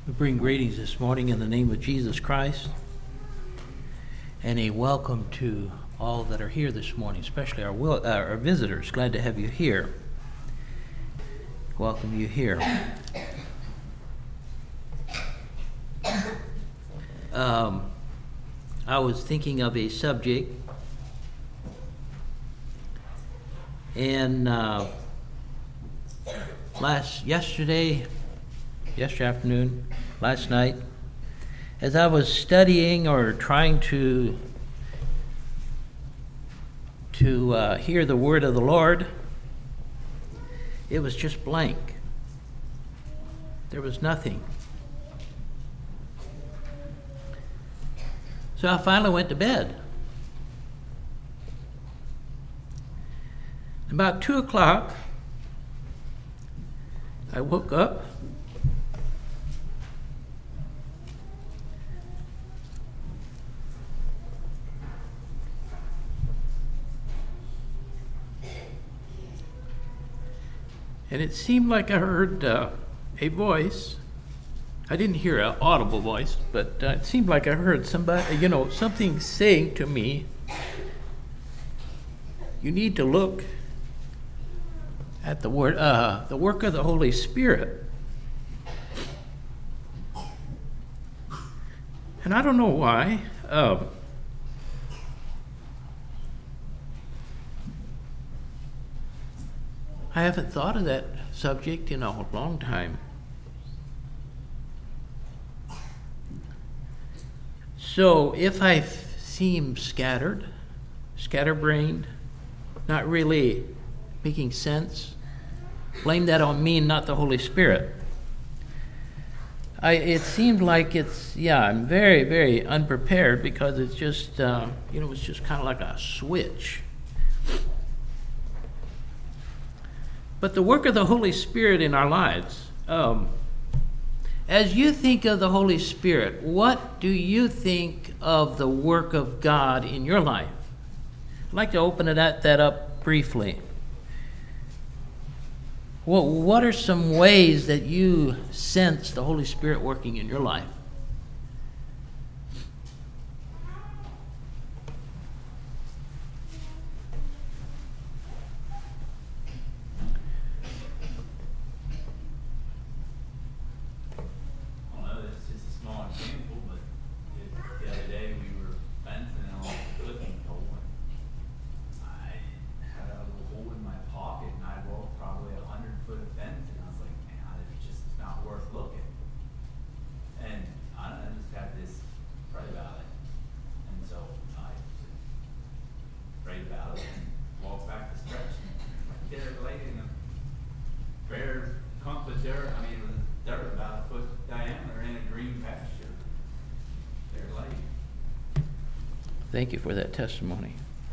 We bring greetings this morning in the name of Jesus Christ, and a welcome to all that are here this morning, especially our visitors. Glad to have you here. Welcome you here. I was thinking of a subject, and yesterday afternoon, last night, as I was studying or trying to hear the word of the Lord, it was just blank. There was nothing. So I finally went to bed. About 2 o'clock, I woke up. And it seemed like I heard a voice. I didn't hear an audible voice, but it seemed like I heard somebody, something saying to me, "You need to look at the work of the Holy Spirit." And I don't know why. I haven't thought of that subject in a long time. So if I seem scatterbrained, not really making sense, blame that on me and not the Holy Spirit. It seemed like I'm very, very unprepared because it's just, it's just kind of like a switch. But the work of the Holy Spirit in our lives, as you think of the Holy Spirit, what do you think of the work of God in your life? I'd like to open that up briefly. What are some ways that you sense the Holy Spirit working in your life? Thank you for that testimony.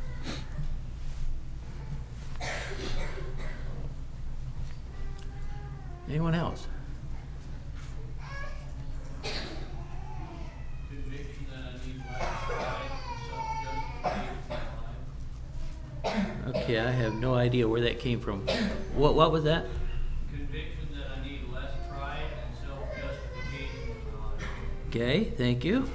Anyone else? Conviction that I need less pride and self-justification in my life. Okay, I have no idea where that came from. What was that? Conviction that I need less pride and self-justification in my life. Okay, thank you.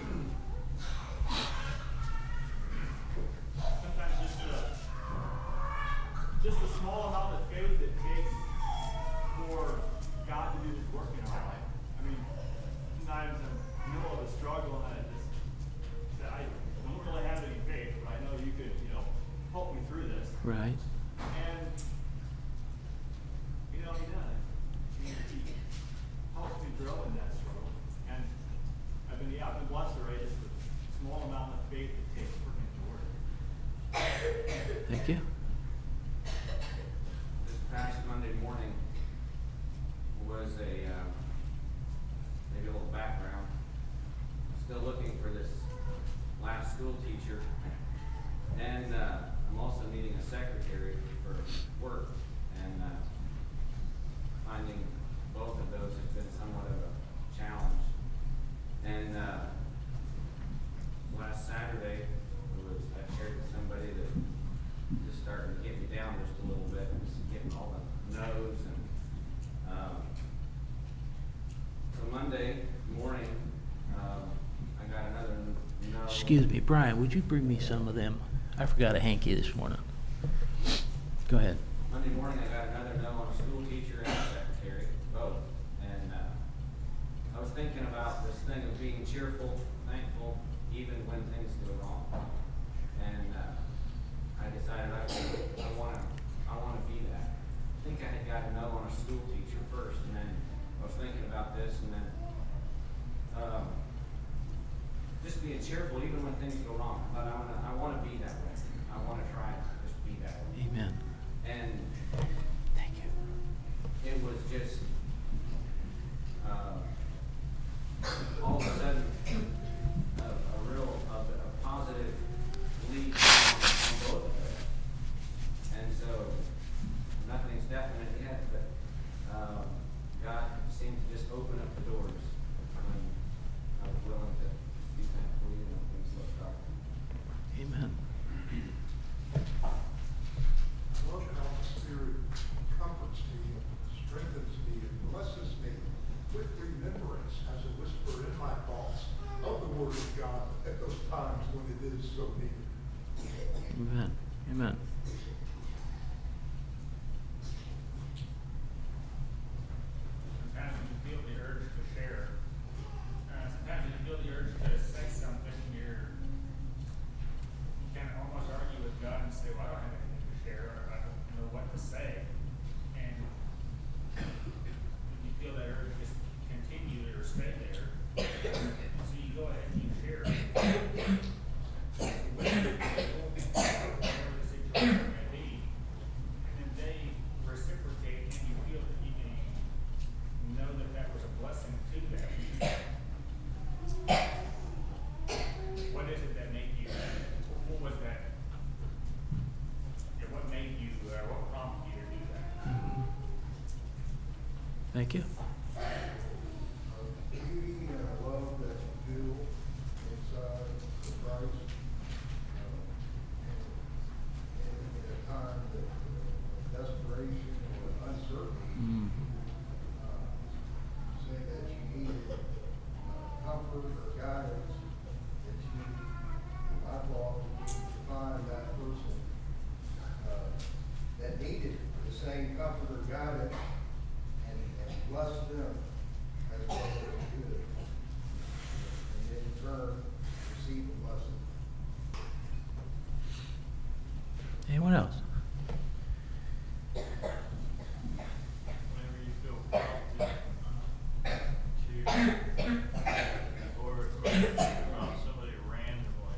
Just a small amount of faith it takes for God to do His work in our life. I mean, sometimes I'm in the middle of a struggle and I don't really have any faith, but I know you could, help me through this. Right. And, He does. He helps me grow in that struggle. And I've been blessed already, just a small amount of faith it takes for Him to work. Thank you. Past Monday morning was maybe a little background. Still looking for this last school teacher, and I'm also needing a secretary for work, and finding both of those has been somewhat of a challenge. And last Saturday, I shared with somebody that just started to get me down just a little bit, just getting all the no's. And so Monday morning, I got another no. Excuse me, Brian, would you bring me some of them? I forgot a hanky this morning. Go ahead. Monday morning, I got another no on a school teacher and a secretary, both. And I was thinking about this thing of being cheerful, thankful, even when things go wrong. And I decided I want to be that. I think I had got a no on a school teacher first, and then I was thinking about this, and then just being cheerful even when things go wrong. But I want to be that way. I want to try to just be that way. Amen. And Thank you. it was just all of a sudden a positive lead on both of us. And so nothing's definite yet, but God seemed to just open up the doors when I was willing to be thankful even when things looked dark. Amen. I love how the Spirit comforts me, strengthens me, and blesses me with remembrance as a whisper in my thoughts of the Word of God at those times when it is so needed. Amen. Amen. Sometimes when you feel the urge to share, sometimes when you feel the urge to say something, you kind of almost argue with God and say, well, I don't have anything to share, or I don't know what to say. And when you feel that urge, just continue or stay there. So you go ahead and you share. Whatever the situation may be, and then they reciprocate, and you feel that you can know that that was a blessing to them. What is it that made you, what was that? Yeah, what made you, what prompted you to do that? Thank you. The beauty and love that you feel inside of Christ, and in a time of desperation or uncertainty, say that you needed comfort or guidance, that you, I thought, to find that person that needed the same comfort or guidance and bless them as well as you could. And in turn, receive a blessing. Anyone else? Whenever you feel prompted to, or around somebody randomly,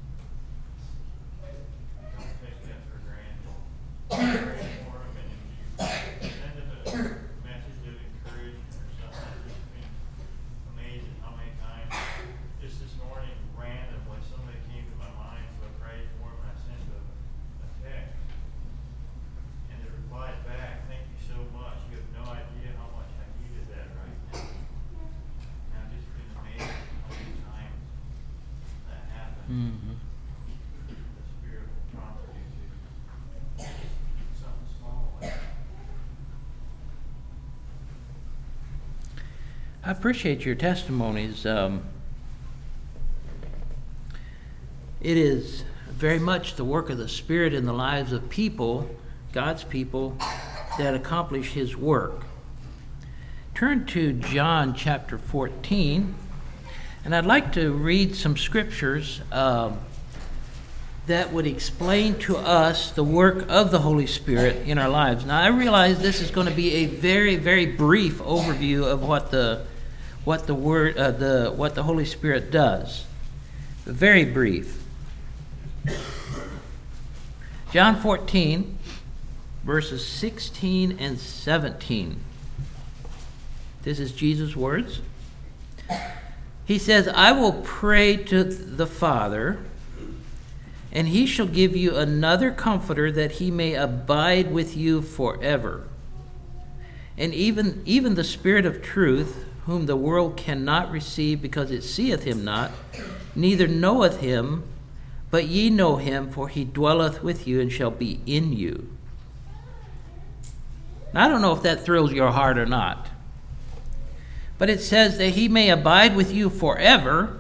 don't take that for granted. Pray for them, and if you send them a message of encouragement or something, it's been amazing how many times, just this morning, randomly, somebody came to my mind, so I prayed for them, and I sent a text. And they replied back, "Thank you so much. You have no idea how much I needed that right now." And I've just been amazed how many times that happens. Mm-hmm. The Spirit will prompt you to something small like that. I appreciate your testimonies. It is very much the work of the Spirit in the lives of people, God's people, that accomplish His work. Turn to John chapter 14, and I'd like to read some scriptures that would explain to us the work of the Holy Spirit in our lives. Now, I realize this is going to be a very, very brief overview of what the Holy Spirit does. Very brief. John 14, verses 16 and 17. This is Jesus' words. He says, "I will pray to the Father, and He shall give you another Comforter, that He may abide with you forever. And even the Spirit of truth, whom the world cannot receive, because it seeth Him not, neither knoweth Him, but ye know Him, for He dwelleth with you and shall be in you." Now, I don't know if that thrills your heart or not, But it says that he may abide with you forever.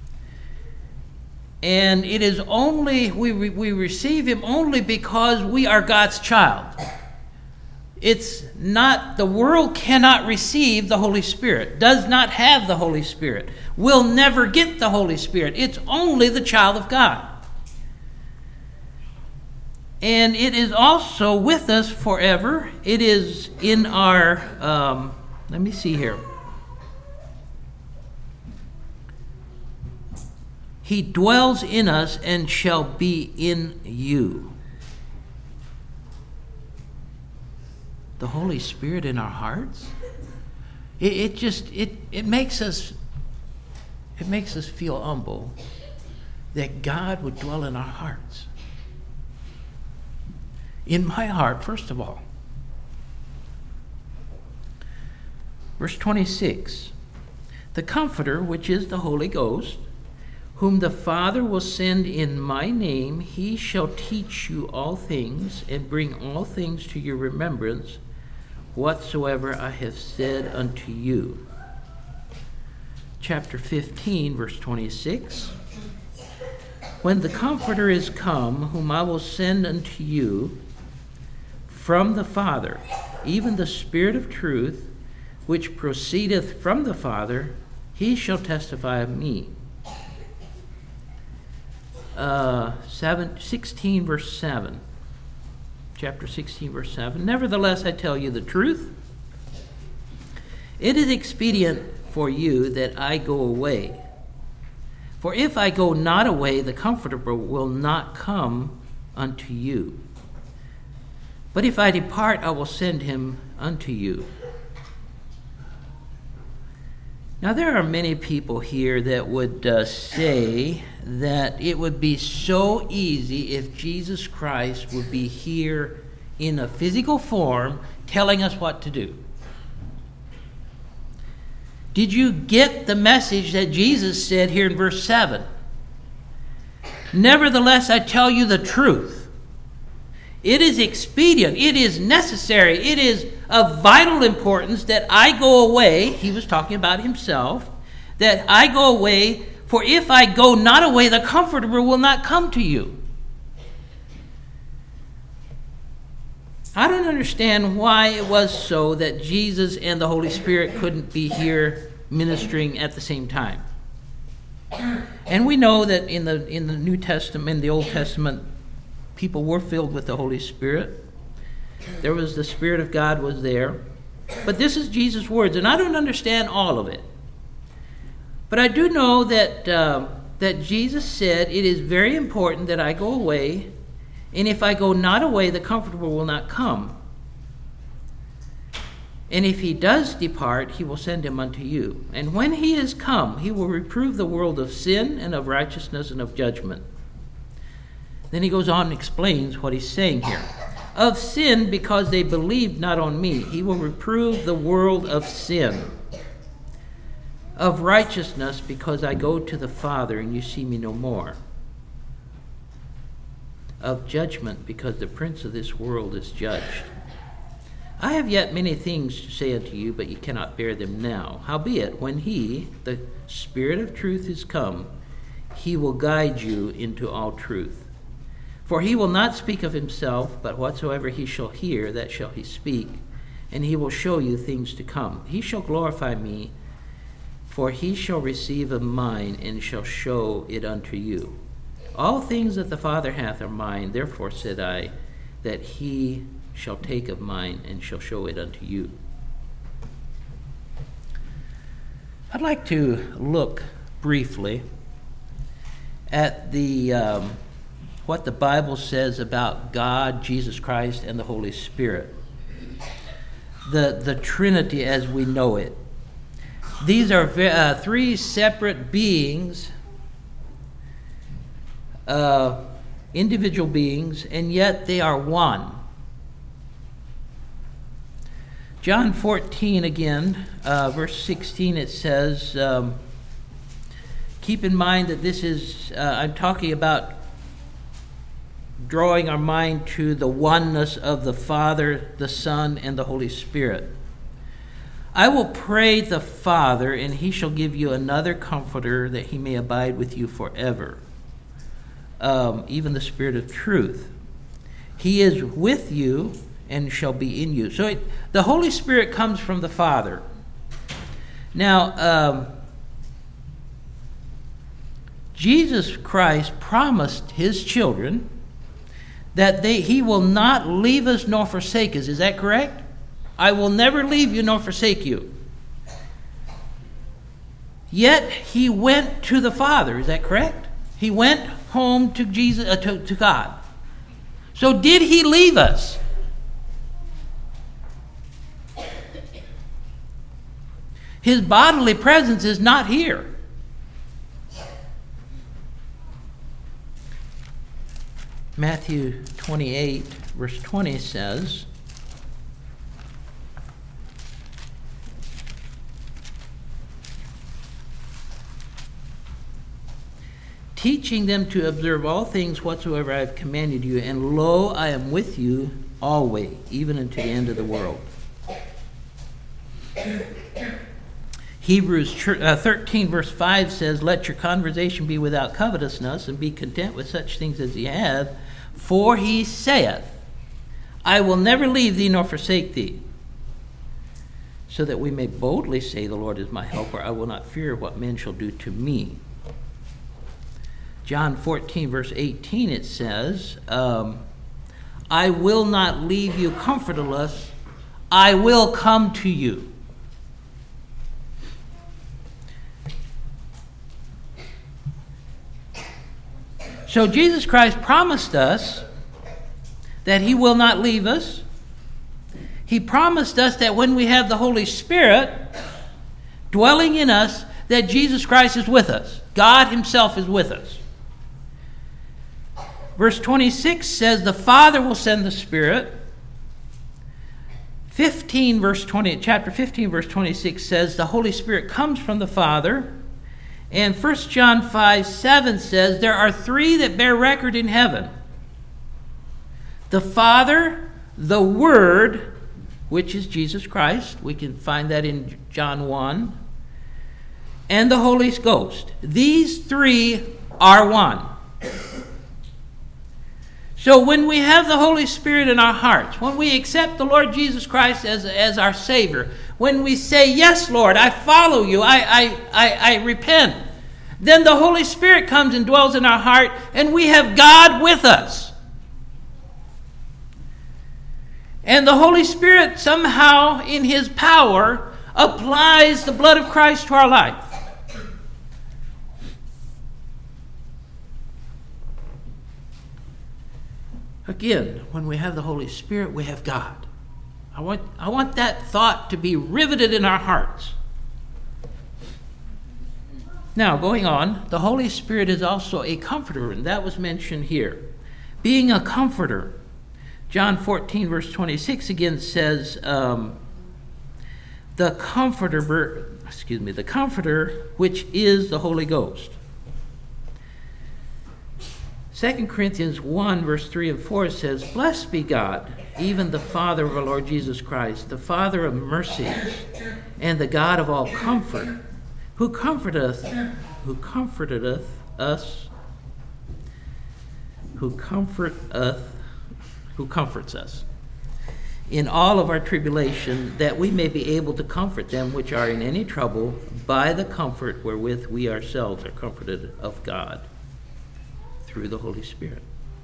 And it is only, we receive him only because we are God's child. It's not, the world cannot receive the Holy Spirit, does not have the Holy Spirit, will never get the Holy Spirit. It's only the child of God. And it is also with us forever. It is in our, let me see here. He dwells in us and shall be in you. The Holy Spirit in our hearts. It makes us feel humble that God would dwell in our hearts. In my heart, first of all. Verse 26. The Comforter, which is the Holy Ghost, whom the Father will send in my name, he shall teach you all things and bring all things to your remembrance, whatsoever I have said unto you. Chapter 15, verse 26. When the Comforter is come, whom I will send unto you from the Father, even the Spirit of truth, which proceedeth from the Father, he shall testify of me. 16, verse 7. Chapter 16, verse 7. Nevertheless, I tell you the truth. It is expedient for you that I go away. For if I go not away, the Comforter will not come unto you. But if I depart, I will send him unto you. Now, there are many people here that would say that it would be so easy if Jesus Christ would be here in a physical form telling us what to do. Did you get the message that Jesus said here in verse 7? Nevertheless, I tell you the truth. It is expedient, it is necessary, it is of vital importance that I go away. He was talking about himself. That I go away, for if I go not away, the Comforter will not come to you. I don't understand why it was so that Jesus and the Holy Spirit couldn't be here ministering at the same time. And we know that in the New Testament, in the Old Testament, people were filled with the Holy Spirit. There was the Spirit of God was there. But this is Jesus' words, and I don't understand all of it. But I do know that Jesus said it is very important that I go away, and if I go not away, the Comforter will not come. And if he does depart, he will send him unto you. And when he is come, he will reprove the world of sin and of righteousness and of judgment. Then he goes on and explains what he's saying here. Of sin, because they believed not on me. He will reprove the world of sin. Of righteousness, because I go to the Father and you see me no more. Of judgment, because the prince of this world is judged. I have yet many things to say unto you, but you cannot bear them now. Howbeit, when he, the Spirit of truth, is come, he will guide you into all truth. For he will not speak of himself, but whatsoever he shall hear, that shall he speak, and he will show you things to come. He shall glorify me, for he shall receive of mine, and shall show it unto you. All things that the Father hath are mine, therefore said I, that he shall take of mine, and shall show it unto you. I'd like to look briefly at the what the Bible says about God, Jesus Christ, and the Holy Spirit. The Trinity as we know it. These are three separate beings, individual beings, and yet they are one. John 14 again, verse 16, it says, keep in mind that this is, I'm talking about drawing our mind to the oneness of the Father, the Son, and the Holy Spirit. I will pray the Father, and he shall give you another comforter, that he may abide with you forever, even the Spirit of truth. He is with you and shall be in you. So the Holy Spirit comes from the Father. Now, Jesus Christ promised his children that he will not leave us nor forsake us. Is that correct? I will never leave you nor forsake you. Yet he went to the Father. Is that correct? He went home to Jesus, to God. So did he leave us? His bodily presence is not here. Matthew 28, verse 20 says, teaching them to observe all things whatsoever I have commanded you, and lo, I am with you always, even unto the end of the world. Hebrews 13, verse 5 says, let your conversation be without covetousness, and be content with such things as ye have, for he saith, I will never leave thee nor forsake thee, so that we may boldly say, the Lord is my helper, I will not fear what men shall do to me. John 14, verse 18, it says, I will not leave you comfortless, I will come to you. So Jesus Christ promised us that he will not leave us. He promised us that when we have the Holy Spirit dwelling in us, that Jesus Christ is with us. God himself is with us. Verse 26 says the Father will send the Spirit. Chapter 15, verse 26 says the Holy Spirit comes from the Father. And 1 John 5:7 says there are three that bear record in heaven: the Father, the Word, which is Jesus Christ. We can find that in John 1. And the Holy Ghost. These three are one. So when we have the Holy Spirit in our hearts, when we accept the Lord Jesus Christ as our Savior, when we say, yes, Lord, I follow you, I repent, then the Holy Spirit comes and dwells in our heart, and we have God with us. And the Holy Spirit somehow, in his power, applies the blood of Christ to our life. Again, when we have the Holy Spirit, we have God. I want that thought to be riveted in our hearts. Now, going on, the Holy Spirit is also a comforter, and that was mentioned here. Being a comforter. John 14, verse 26 again says, the Comforter, which is the Holy Ghost. 2 Corinthians 1, verse 3 and 4 says, blessed be God, even the Father of our Lord Jesus Christ, the Father of mercies, and the God of all comfort, who comforteth us, who comforts us in all of our tribulation, that we may be able to comfort them which are in any trouble by the comfort wherewith we ourselves are comforted of God through the Holy Spirit.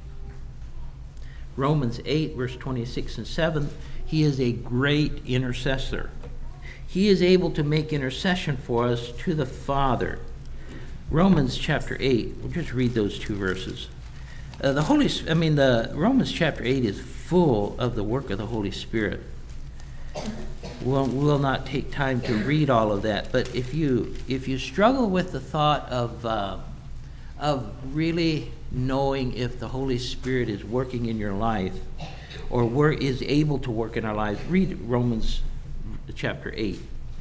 Romans 8, verse 26 and 7, he is a great intercessor. He is able to make intercession for us to the Father. Romans chapter 8, we'll just read those two verses. Romans chapter 8 is full of the work of the Holy Spirit. We'll not take time to read all of that, but if you struggle with the thought of really knowing if the Holy Spirit is working in your life or is able to work in our lives, read Romans chapter 8,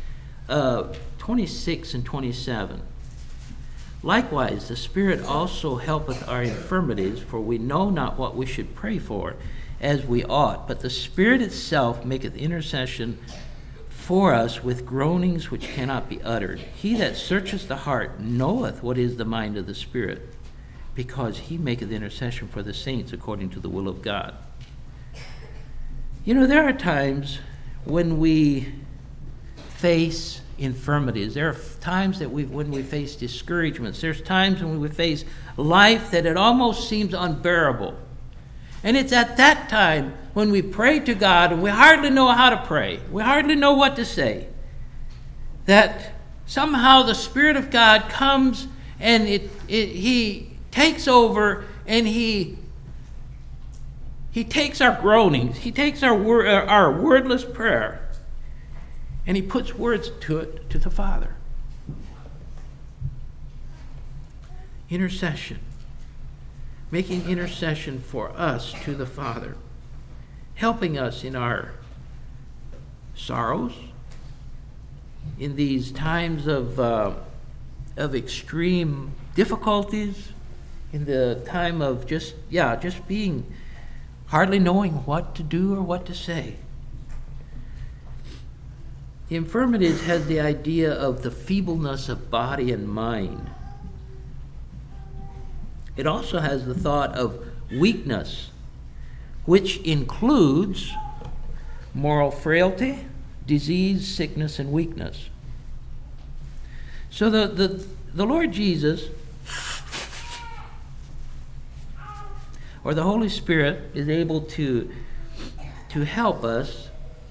26 and 27. Likewise, the Spirit also helpeth our infirmities, for we know not what we should pray for as we ought, but the Spirit itself maketh intercession for us with groanings which cannot be uttered. He that searcheth the heart knoweth what is the mind of the Spirit, because he maketh intercession for the saints according to the will of God. You know, there are times when we face infirmities. There are times that when we face discouragements. There's times when we face life that it almost seems unbearable. And it's at that time when we pray to God and we hardly know how to pray. We hardly know what to say. That somehow the Spirit of God comes and He takes over, and He takes our groanings. He takes our wordless prayer, and He puts words to it to the Father. Intercession. Making intercession for us to the Father. Helping us in our sorrows, in these times of extreme difficulties, in the time of just being hardly knowing what to do or what to say. The infirmities has the idea of the feebleness of body and mind. It also has the thought of weakness, which includes moral frailty, disease, sickness, and weakness. So the Lord Jesus, or the Holy Spirit, is able to help us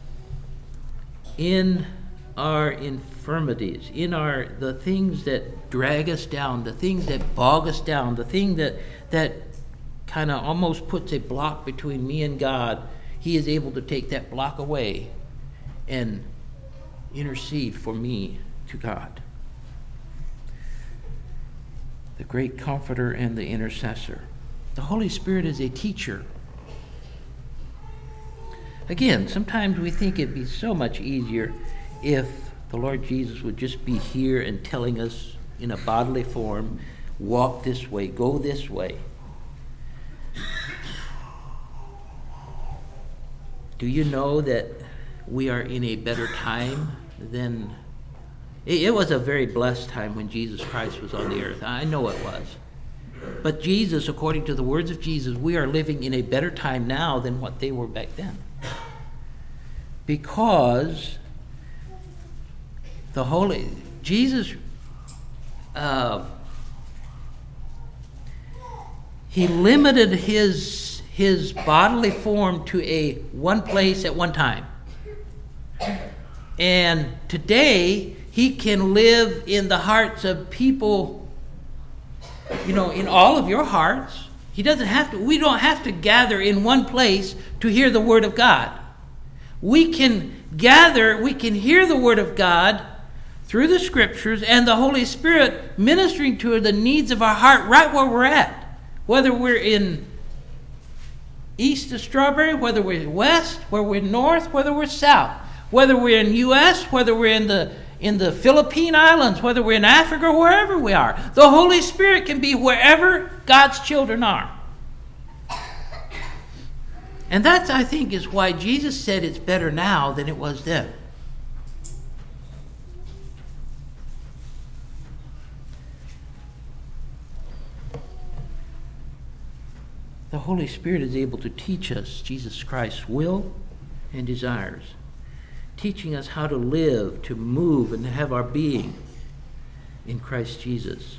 in our infirmities, in the things that drag us down, the things that bog us down, the thing that kind of almost puts a block between me and God. He is able to take that block away and intercede for me to God. The great comforter and the intercessor. The Holy Spirit is a teacher. Again, sometimes we think it'd be so much easier if the Lord Jesus would just be here and telling us in a bodily form, walk this way, go this way. Do you know that we are in a better time than... It was a very blessed time when Jesus Christ was on the earth. I know it was. But Jesus, according to the words of Jesus, we are living in a better time now than what they were back then. Because Jesus, he limited his bodily form to one place at one time. And today, he can live in the hearts of people, in all of your hearts. We don't have to gather in one place to hear the Word of God. We can hear the Word of God through the Scriptures and the Holy Spirit ministering to the needs of our heart right where we're at. Whether we're in east of Strawberry, whether we're west, whether we're north, whether we're south, whether we're in U.S., whether we're in the Philippine Islands, whether we're in Africa, or wherever we are. The Holy Spirit can be wherever God's children are. And that, I think, is why Jesus said it's better now than it was then. The Holy Spirit is able to teach us Jesus Christ's will and desires, teaching us how to live, to move, and to have our being in Christ Jesus.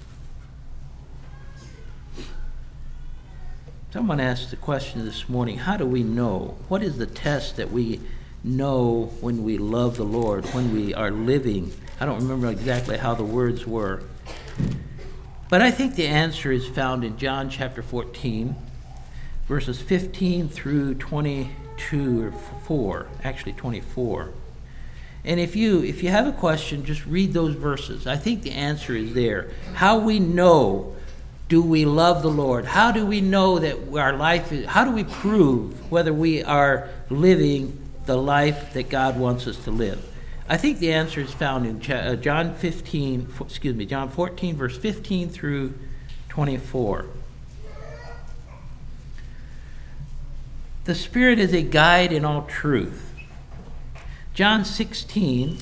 Someone asked the question this morning, how do we know? What is the test that we know when we love the Lord, when we are living? I don't remember exactly how the words were. But I think the answer is found in John chapter 14, verses 15 through 22 or 4, actually 24. And if you have a question, just read those verses. I think the answer is there. How we know, do we love the Lord? How do we know that our life is, how do we prove whether we are living the life that God wants us to live? I think the answer is found in John 14, verse 15 through 24. The Spirit is a guide in all truth. John 16.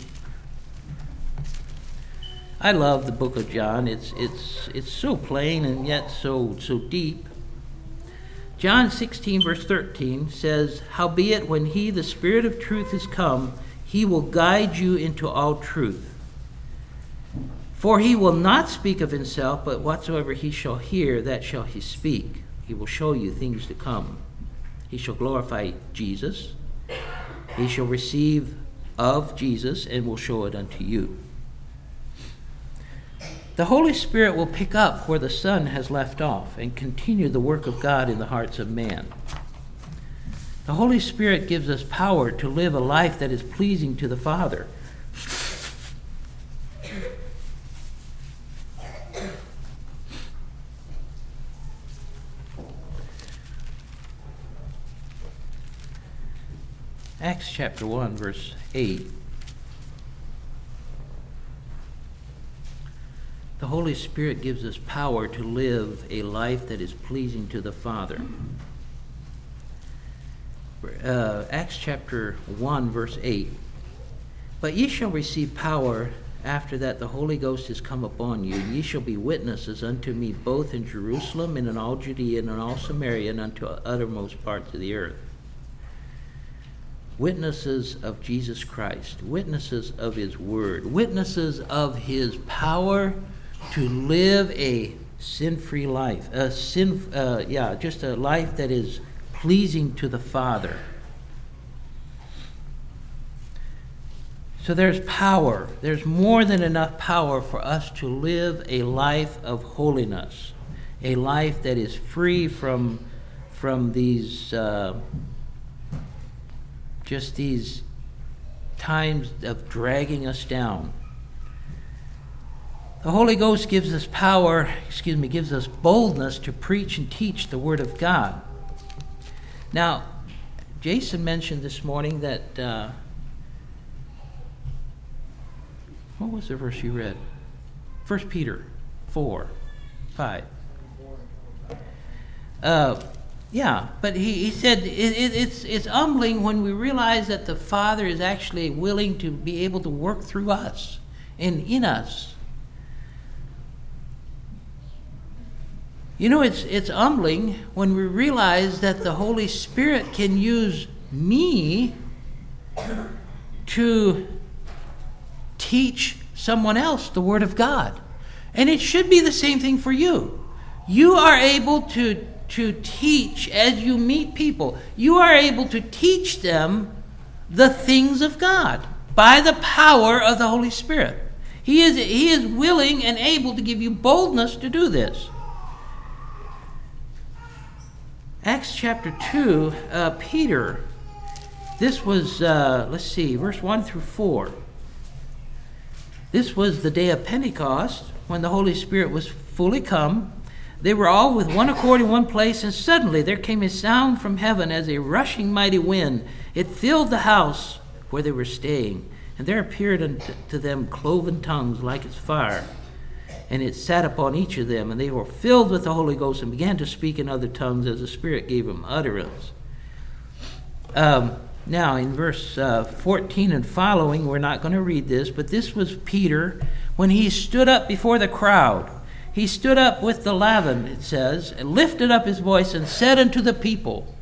I love the book of John. It's so plain and yet so deep. John 16 verse 13 says, "Howbeit when he, the Spirit of truth, is come, he will guide you into all truth. For he will not speak of himself, but whatsoever he shall hear, that shall he speak. He will show you things to come. He shall glorify Jesus. He shall receive of Jesus and will show it unto you." The Holy Spirit will pick up where the Son has left off and continue the work of God in the hearts of man. The Holy Spirit gives us power to live a life that is pleasing to the Father. Acts chapter 1, verse 8. The Holy Spirit gives us power to live a life that is pleasing to the Father. Acts chapter 1, verse 8. "But ye shall receive power after that the Holy Ghost is come upon you. Ye shall be witnesses unto me both in Jerusalem and in all Judea and in all Samaria and unto uttermost parts of the earth." Witnesses of Jesus Christ, witnesses of his word, witnesses of his power to live a sin-free life, just a life that is pleasing to the Father. So there's power. There's more than enough power for us to live a life of holiness, a life that is free from these these times of dragging us down. The Holy Ghost gives us gives us boldness to preach and teach the Word of God. Now, Jason mentioned this morning that, what was the verse you read? 1 Peter 4, 5. But he said it's humbling when we realize that the Father is actually willing to be able to work through us and in us. You know, it's humbling when we realize that the Holy Spirit can use me to teach someone else the Word of God. And it should be the same thing for you. You are able to teach as you meet people. You are able to teach them the things of God by the power of the Holy Spirit. He is willing and able to give you boldness to do this. Acts chapter 2, Peter, this was, verse 1 through 4. This was the day of Pentecost, when the Holy Spirit was fully come. They were all with one accord in one place, and suddenly there came a sound from heaven as a rushing mighty wind. It filled the house where they were staying, and there appeared unto them cloven tongues like as fire. And it sat upon each of them, and they were filled with the Holy Ghost and began to speak in other tongues as the Spirit gave them utterance. Now, in verse 14 and following, we're not going to read this, but this was Peter when he stood up before the crowd. He stood up with the leaven, it says, and lifted up his voice and said unto the people,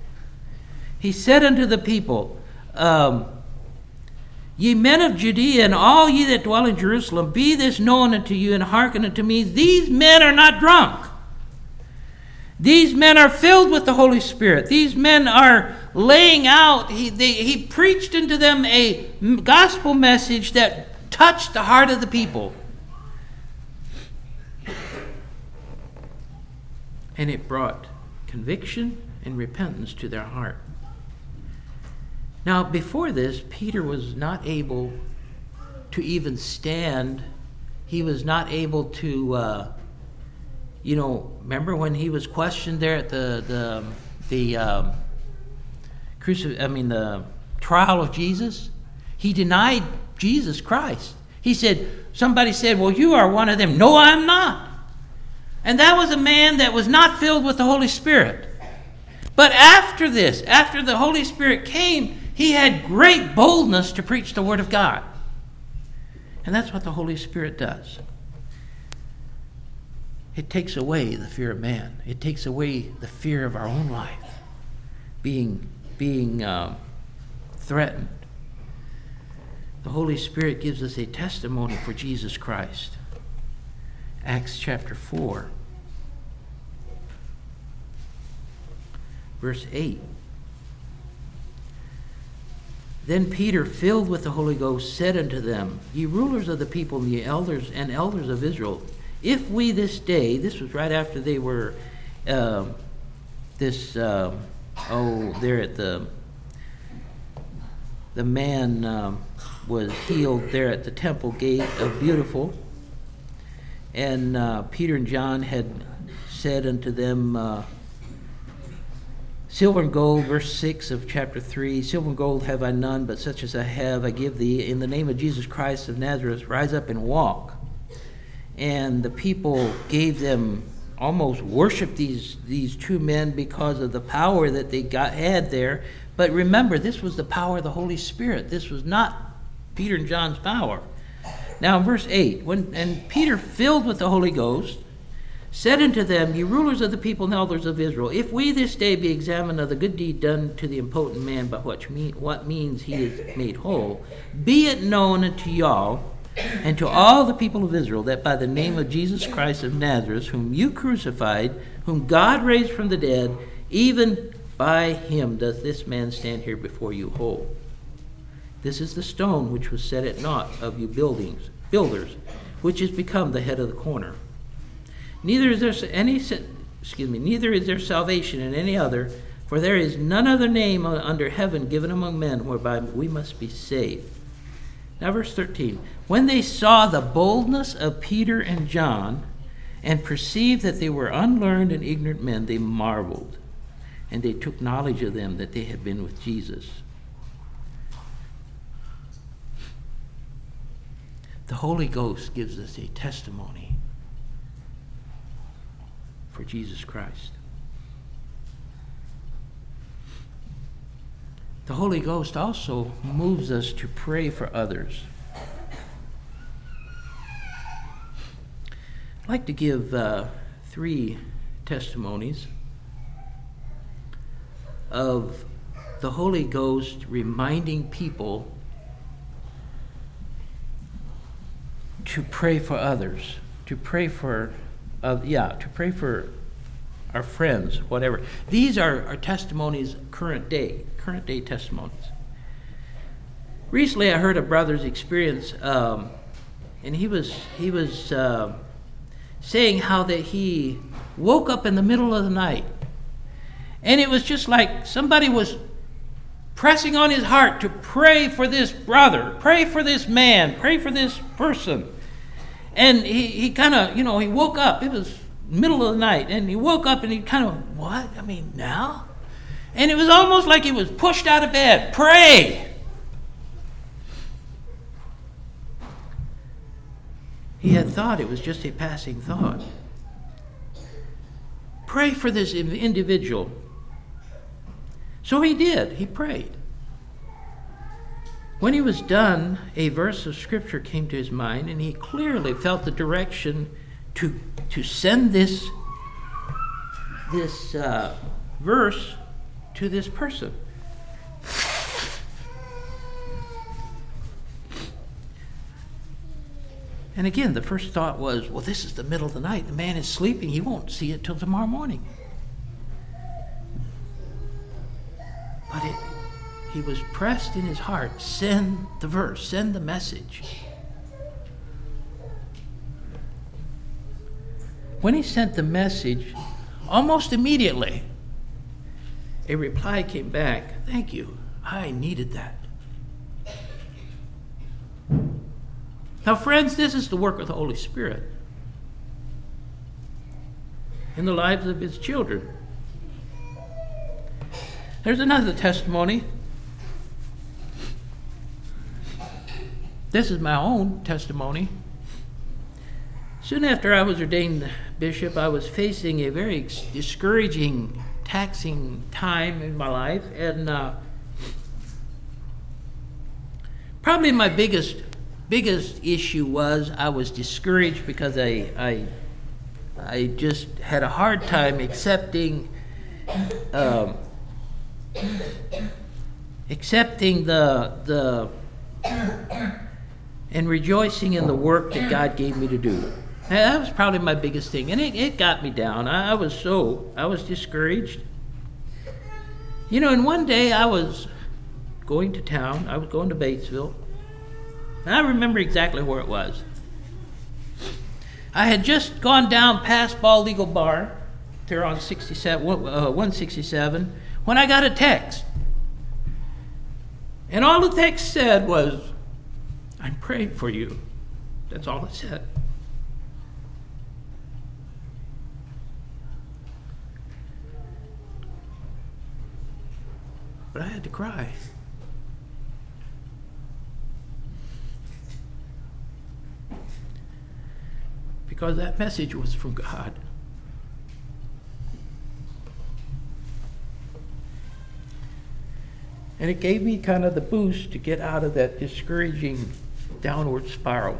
Ye men of Judea, and all ye that dwell in Jerusalem, be this known unto you, and hearken unto me. These men are not drunk. These men are filled with the Holy Spirit. These men are laying out. He preached into them a gospel message that touched the heart of the people. And it brought conviction and repentance to their heart. Now, before this, Peter was not able to even stand. He was not able to, remember when he was questioned there at the trial of Jesus? He denied Jesus Christ. He said, somebody said, well, you are one of them. No, I'm not. And that was a man that was not filled with the Holy Spirit. But after this, after the Holy Spirit came, He had great boldness to preach the Word of God. And that's what the Holy Spirit does. It takes away the fear of man. It takes away the fear of our own life being threatened. The Holy Spirit gives us a testimony for Jesus Christ. Acts chapter 4, verse 8. Then Peter, filled with the Holy Ghost, said unto them, Ye rulers of the people, and ye elders of Israel, if we this day, this was right after they were, there at the man was healed there at the temple gate of Beautiful, and Peter and John had said unto them, silver and gold, verse 6 of chapter 3, silver and gold have I none, but such as I have I give thee. In the name of Jesus Christ of Nazareth, rise up and walk. And the people gave them, almost worshiped these two men because of the power that they had there. But remember, this was the power of the Holy Spirit. This was not Peter and John's power. Now in verse 8, and Peter, filled with the Holy Ghost, said unto them, Ye rulers of the people and elders of Israel, if we this day be examined of the good deed done to the impotent man, by what means he is made whole, be it known unto y'all and to all the people of Israel that by the name of Jesus Christ of Nazareth, whom you crucified, whom God raised from the dead, even by him doth this man stand here before you whole. This is the stone which was set at naught of you builders, which is become the head of the corner. Neither is there salvation in any other, for there is none other name under heaven given among men whereby we must be saved. Now verse 13. When they saw the boldness of Peter and John, and perceived that they were unlearned and ignorant men, they marveled, and they took knowledge of them that they had been with Jesus. The Holy Ghost gives us a testimony for Jesus Christ. The Holy Ghost also moves us to pray for others. I'd like to give 3 testimonies of the Holy Ghost reminding people to pray for others, to pray for our friends, whatever. These are our testimonies, current day testimonies. Recently, I heard a brother's experience, and he was saying how that he woke up in the middle of the night, and it was just like somebody was pressing on his heart to pray for this brother, pray for this man, pray for this person. And he kind of, he woke up. It was middle of the night, and he woke up and he kind of, what? I mean, now? And it was almost like he was pushed out of bed. Pray! He had thought it was just a passing thought. Pray for this individual. So he did. He prayed. When he was done, a verse of Scripture came to his mind, and he clearly felt the direction to send this verse to this person. And again, the first thought was, well, this is the middle of the night. The man is sleeping. He won't see it till tomorrow morning. But he was pressed in his heart, send the verse, send the message. When he sent the message, almost immediately, a reply came back, thank you, I needed that. Now, friends, this is the work of the Holy Spirit in the lives of his children. There's another testimony. This is my own testimony. Soon after I was ordained bishop, I was facing a very discouraging, taxing time in my life, and Probably my biggest issue was I was discouraged because I just had a hard time accepting the and rejoicing in the work that God gave me to do. That was probably my biggest thing, and it got me down. I was discouraged. You know, and one day I was going to town. I was going to Batesville. And I remember exactly where it was. I had just gone down past Bald Eagle Bar, there on 167, when I got a text. And all the text said was, "I'm praying for you." That's all it said. But I had to cry. Because that message was from God. And it gave me kind of the boost to get out of that discouraging downward spiral.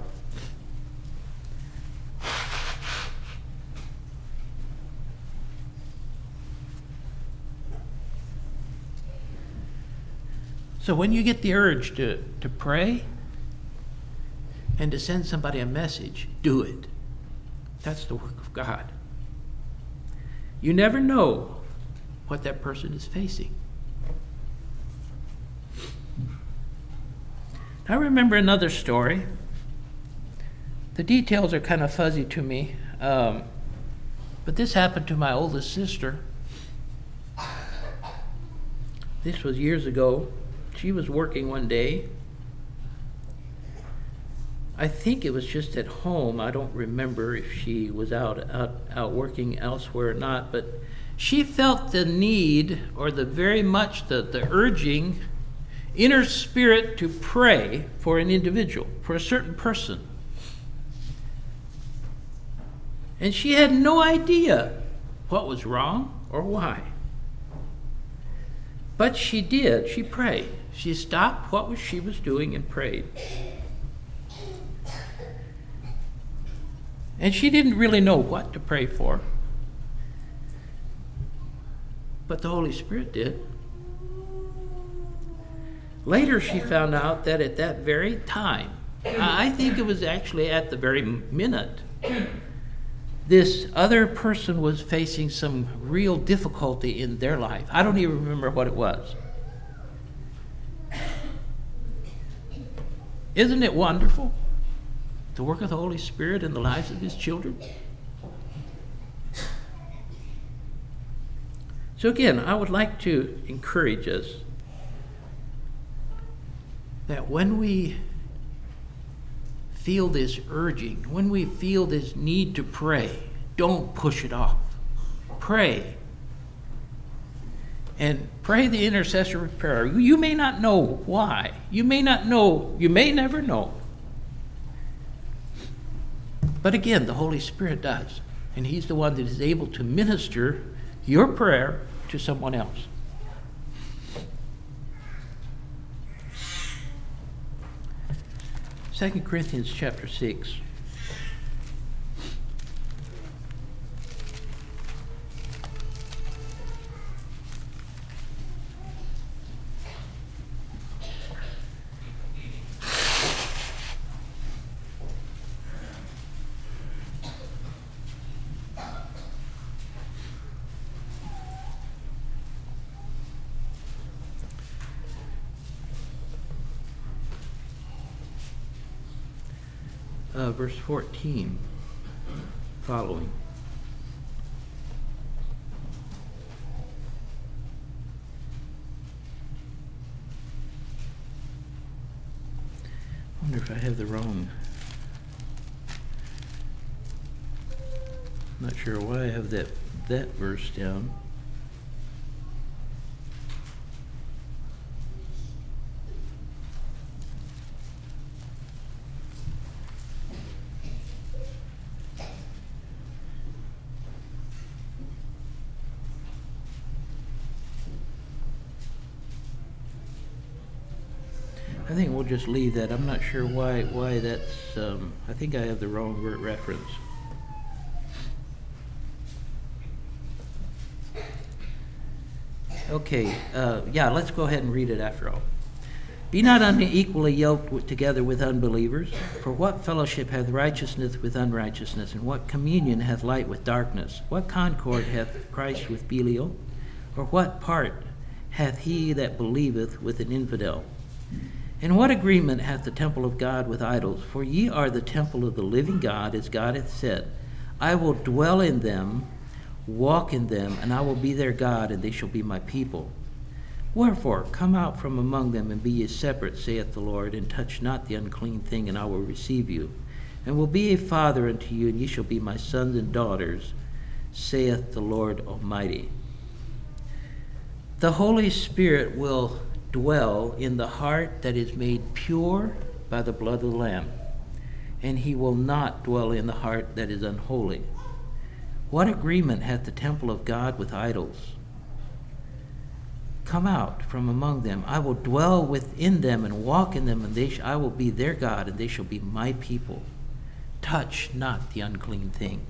So when you get the urge to pray and to send somebody a message, do it. That's the work of God. You never know what that person is facing. I remember another story. The details are kind of fuzzy to me, but this happened to my oldest sister. This was years ago. She was working one day. I think it was just at home. I don't remember if she was out working elsewhere or not, but she felt the need, or the urging inner spirit to pray for an individual, for a certain person. And she had no idea what was wrong or why. But she did. She prayed. She stopped what she was doing and prayed. And she didn't really know what to pray for. But the Holy Spirit did. Later she found out that at that very time, I think it was actually at the very minute, this other person was facing some real difficulty in their life. I don't even remember what it was. Isn't it wonderful? The work of the Holy Spirit in the lives of His children. So again, I would like to encourage us that when we feel this urging, when we feel this need to pray, don't push it off. Pray. And pray the intercessory prayer. You may not know why. You may not know. You may never know. But again, the Holy Spirit does. And He's the one that is able to minister your prayer to someone else. Second Corinthians chapter 6. Verse 14 following. I wonder if I have the wrong. I'm not sure why I have that verse down. I think we'll just leave that. I'm not sure why that's, I think I have the wrong reference. Okay, let's go ahead and read it after all. Be not unequally yoked together with unbelievers, for what fellowship hath righteousness with unrighteousness, and what communion hath light with darkness? What concord hath Christ with Belial? Or what part hath he that believeth with an infidel? And what agreement hath the temple of God with idols? For ye are the temple of the living God, as God hath said, I will dwell in them, walk in them, and I will be their God, and they shall be my people. Wherefore, come out from among them, and be ye separate, saith the Lord, and touch not the unclean thing, and I will receive you, and will be a father unto you, and ye shall be my sons and daughters, saith the Lord Almighty. The Holy Spirit will dwell in the heart that is made pure by the blood of the Lamb, and he will not dwell in the heart that is unholy. What agreement hath the temple of God with idols? Come out from among them. I will dwell within them and walk in them, and I will be their God, and they shall be my people. Touch not the unclean thing.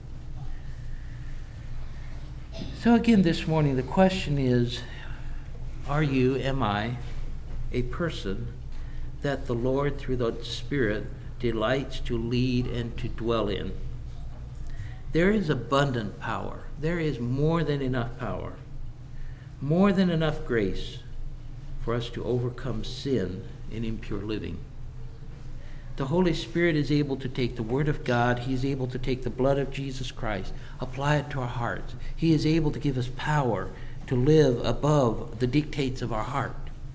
So again this morning, the question is, am I, a person that the Lord through the Spirit delights to lead and to dwell in? There is abundant power. There is more than enough power, more than enough grace for us to overcome sin and impure living. The Holy Spirit is able to take the Word of God. He is able to take the blood of Jesus Christ, apply it to our hearts. He is able to give us power to live above the dictates of our heart,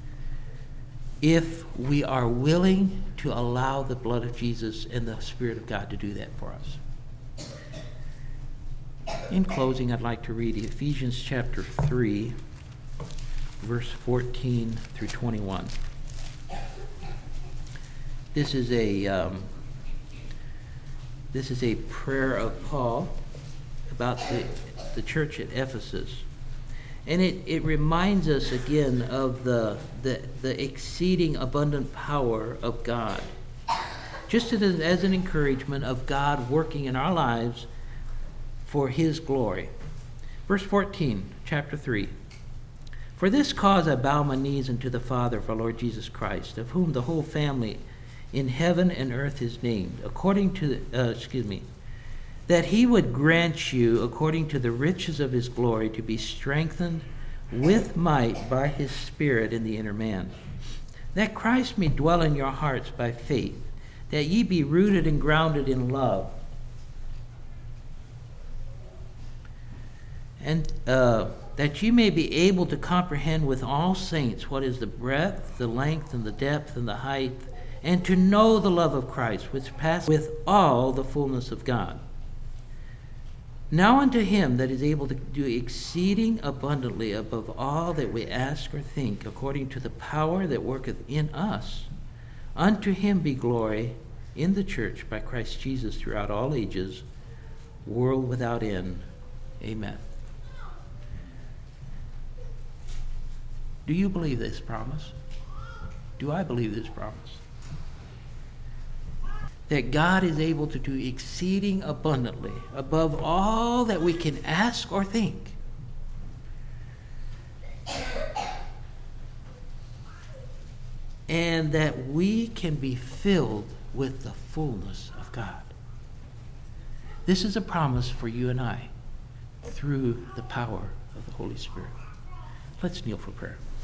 if we are willing to allow the blood of Jesus and the Spirit of God to do that for us. In closing, I'd like to read Ephesians chapter 3, verse 14 through 21. This is a prayer of Paul about the church at Ephesus. And it reminds us again of the exceeding abundant power of God. Just as an encouragement of God working in our lives for his glory. Verse 14, chapter 3. For this cause I bow my knees unto the Father of our Lord Jesus Christ, of whom the whole family in heaven and earth is named, that he would grant you, according to the riches of his glory, to be strengthened with might by his Spirit in the inner man, that Christ may dwell in your hearts by faith, that ye be rooted and grounded in love, and that ye may be able to comprehend with all saints what is the breadth, the length, and the depth, and the height, and to know the love of Christ, which passeth with all the fullness of God. Now unto him that is able to do exceeding abundantly above all that we ask or think, according to the power that worketh in us, unto him be glory in the church by Christ Jesus throughout all ages, world without end. Amen. Do you believe this promise? Do I believe this promise? That God is able to do exceeding abundantly above all that we can ask or think. And that we can be filled with the fullness of God. This is a promise for you and I through the power of the Holy Spirit. Let's kneel for prayer.